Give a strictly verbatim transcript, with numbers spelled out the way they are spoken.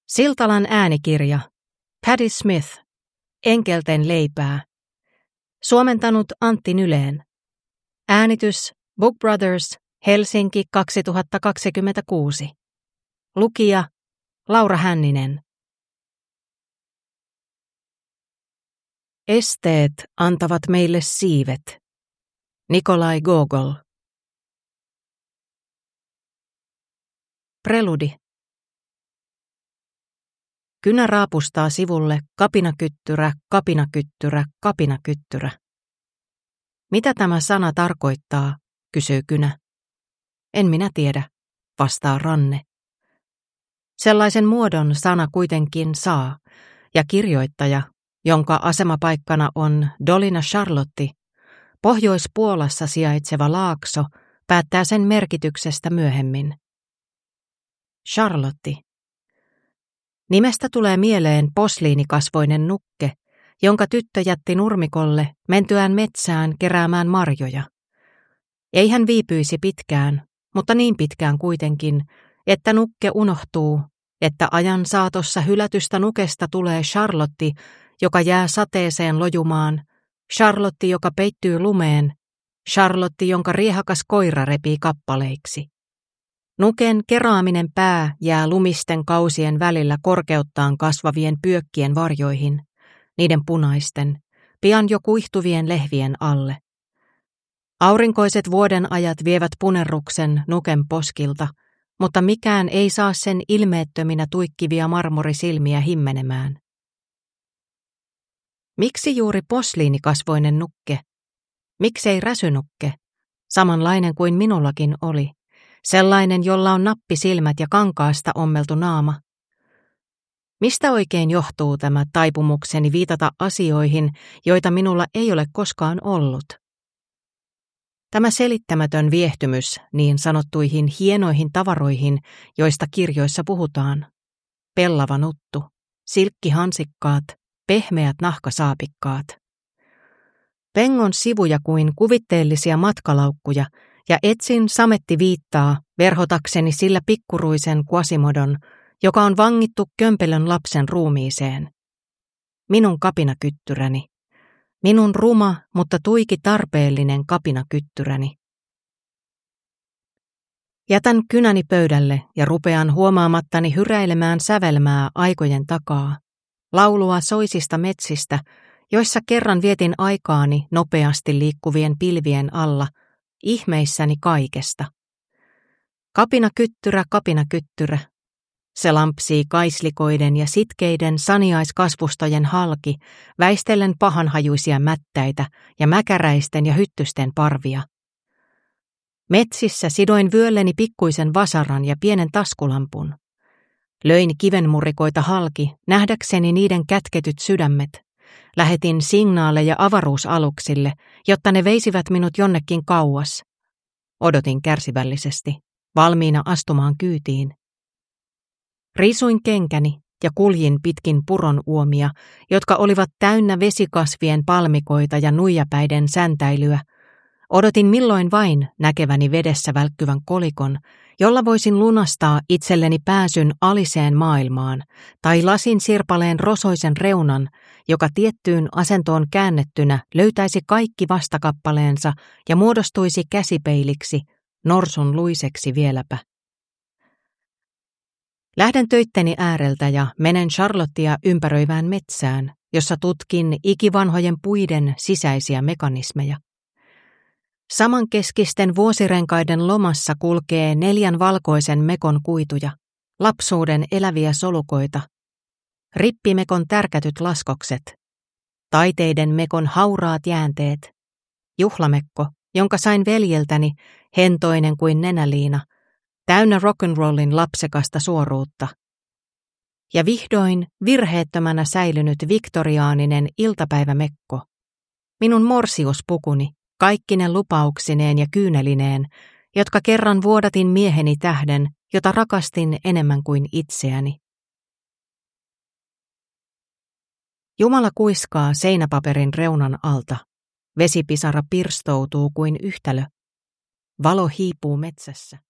Siltalan äänikirja. Patti Smith. Enkelten leipää. Suomentanut Antti Nyleen. Äänitys Book Brothers, Helsinki kaksituhattakaksikymmentäkuusi. Lukija Laura Hänninen. Esteet antavat meille siivet. Nikolai Gogol. Preludi. Kynä raapustaa sivulle kapinakyttyrä, kapinakyttyrä, kapinakyttyrä. Mitä tämä sana tarkoittaa, kysyy kynä. En minä tiedä, vastaa ranne. Sellaisen muodon sana kuitenkin saa, ja kirjoittaja, jonka asemapaikkana on Dolina Charlotti, Pohjois-Puolassa sijaitseva laakso, päättää sen merkityksestä myöhemmin. Charlotti. Nimestä tulee mieleen posliinikasvoinen nukke, jonka tyttö jätti nurmikolle mentyään metsään keräämään marjoja. Ei hän viipyisi pitkään, mutta niin pitkään kuitenkin, että nukke unohtuu, että ajan saatossa hylätystä nukesta tulee Charlotti, joka jää sateeseen lojumaan, Charlotti, joka peittyy lumeen, Charlotti, jonka riehakas koira repii kappaleiksi. Nuken keraaminen pää jää lumisten kausien välillä korkeuttaan kasvavien pyökkien varjoihin, niiden punaisten, pian jo kuihtuvien lehvien alle. Aurinkoiset vuodenajat vievät punerruksen nuken poskilta, mutta mikään ei saa sen ilmeettöminä tuikkivia marmorisilmiä himmenemään. Miksi juuri posliinikasvoinen nukke? Miksei räsynukke, samanlainen kuin minullakin oli? Sellainen, jolla on nappisilmät ja kankaasta ommeltu naama. Mistä oikein johtuu tämä taipumukseni viitata asioihin, joita minulla ei ole koskaan ollut? Tämä selittämätön viehtymys niin sanottuihin hienoihin tavaroihin, joista kirjoissa puhutaan. Pellava nuttu, silkkihansikkaat, pehmeät nahkasaapikkaat. Pengon sivuja kuin kuvitteellisia matkalaukkuja, ja etsin samettiviittaa verhotakseni sillä pikkuruisen Quasimodon, joka on vangittu kömpelön lapsen ruumiiseen. Minun kapinakyttyräni. Minun ruma, mutta tuiki tarpeellinen kapinakyttyräni. Jätän kynäni pöydälle ja rupean huomaamattani hyräilemään sävelmää aikojen takaa. Laulua soisista metsistä, joissa kerran vietin aikaani nopeasti liikkuvien pilvien alla, ihmeissäni kaikesta. Kapinakyttyrä, kapinakyttyrä. Se lampsii kaislikoiden ja sitkeiden saniaiskasvustojen halki, väistellen pahanhajuisia mättäitä ja mäkäräisten ja hyttysten parvia. Metsissä sidoin vyölleni pikkuisen vasaran ja pienen taskulampun. Löin kivenmurikoita halki, nähdäkseni niiden kätketyt sydämet. Lähetin signaaleja avaruusaluksille, jotta ne veisivät minut jonnekin kauas. Odotin kärsivällisesti, valmiina astumaan kyytiin. Riisuin kenkäni ja kuljin pitkin puron uomia, jotka olivat täynnä vesikasvien palmikoita ja nuijapäiden säntäilyä. Odotin milloin vain näkeväni vedessä välkkyvän kolikon, jolla voisin lunastaa itselleni pääsyn aliseen maailmaan, tai lasin sirpaleen rosoisen reunan, joka tiettyyn asentoon käännettynä löytäisi kaikki vastakappaleensa ja muodostuisi käsipeiliksi, norsun luiseksi vieläpä. Lähden töitteni ääreltä ja menen Charlottea ympäröivään metsään, jossa tutkin ikivanhojen puiden sisäisiä mekanismeja. Samankeskisten vuosirenkaiden lomassa kulkee neljän valkoisen mekon kuituja, lapsuuden eläviä solukoita, rippimekon tärkätyt laskokset, taiteiden mekon hauraat jäänteet, juhlamekko, jonka sain veljeltäni, hentoinen kuin nenäliina, täynnä rock'n'rollin lapsekasta suoruutta. Ja vihdoin virheettömänä säilynyt viktoriaaninen iltapäivämekko, minun morsiuspukuni, kaikkine lupauksineen ja kyynelineen, jotka kerran vuodatin mieheni tähden, jota rakastin enemmän kuin itseäni. Jumala kuiskaa seinäpaperin reunan alta. Vesipisara pirstoutuu kuin yhtälö. Valo hiipuu metsässä.